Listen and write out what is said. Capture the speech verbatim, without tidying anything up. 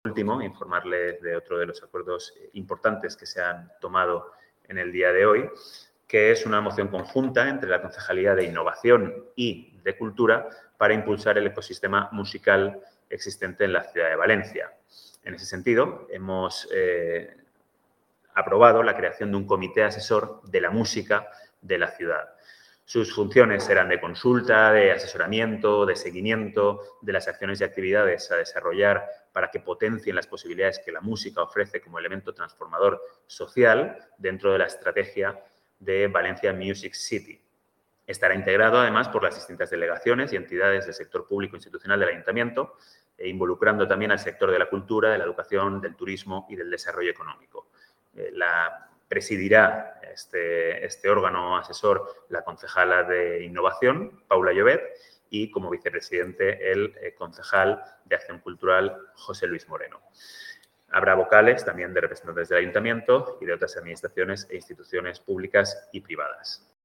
último, informarles de otro de los acuerdos importantes que se han tomado en el día de hoy, que es una moción conjunta entre la Concejalía de Innovación y de Cultura para impulsar el ecosistema musical existente en la ciudad de Valencia. En ese sentido, hemos eh, aprobado la creación de un comité asesor de la música de la ciudad. Sus funciones serán de consulta, de asesoramiento, de seguimiento de las acciones y actividades a desarrollar para que potencien las posibilidades que la música ofrece como elemento transformador social dentro de la estrategia de Valencia Music City. Estará integrado, además, por las distintas delegaciones y entidades del sector público institucional del Ayuntamiento, e involucrando también al sector de la cultura, de la educación, del turismo y del desarrollo económico. Eh, la presidirá este, este órgano asesor la concejala de Innovación, Paula Llobet, y como vicepresidente el eh, concejal de Acción Cultural, José Luis Moreno. Habrá vocales también de representantes del Ayuntamiento y de otras administraciones e instituciones públicas y privadas.